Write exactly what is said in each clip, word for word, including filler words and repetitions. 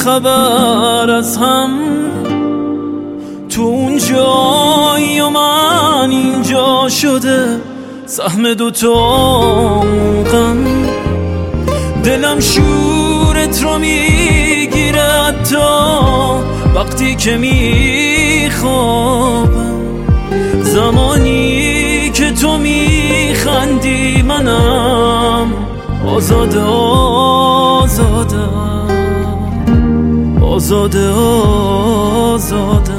خبر از هم، تو اون جایی و من اینجا شده سهم دوتا غم. دلم شورت رو میگیره حتی وقتی که میخوابم، زمانی که تو میخندی منم آزاده آزاده آزاده آزاده.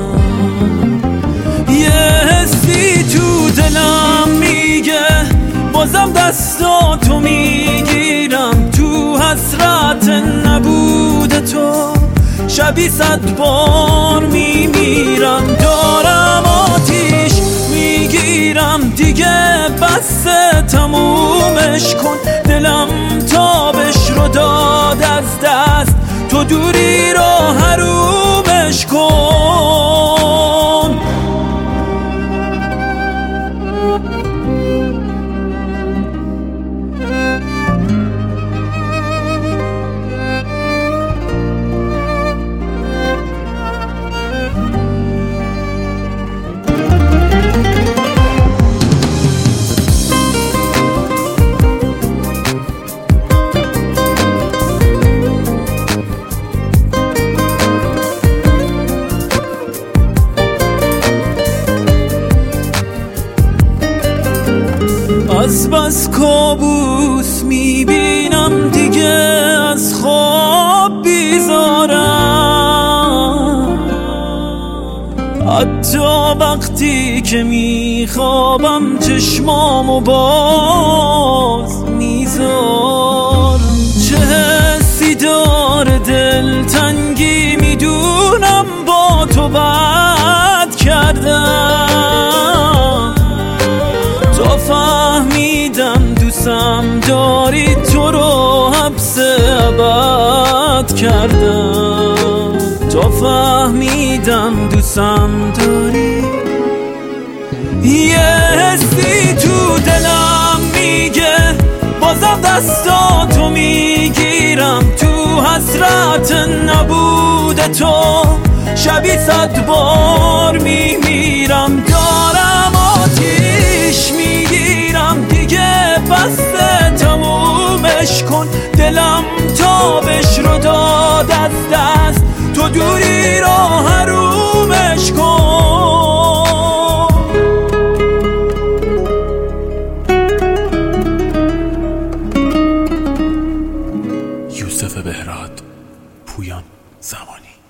یه حسی تو دلم میگه بازم دستاتو میگیرم، تو حسرت نبود تو شبی صد بار میمیرم. دارم آتیش میگیرم دیگه بسه، تمومش کن. دلم تابش رو داد از دست، تو دوری رو حرومش کن. از بس کابوس میبینم دیگه از خواب بیزارم، حتی وقتی که میخوابم چشمامو باز میذارم. چه حسی داره دلتنگی میدونم با تو بد کردم، تا فهمیدم دوستم داری تو رو حبس ابد کردم، تا فهمیدم دوستم داری. یه حسی تو دلم میگه بازم دستاتو میگیرم، تو حسرت نبود تو شبی صد بار میمیرم. دارم آتیش میگیرم دیگه بسته، تمومش کن. دلم تابش رو داد از دست، تو دوری رو حرومش کن. یوسف بهراد، پویان زمانی.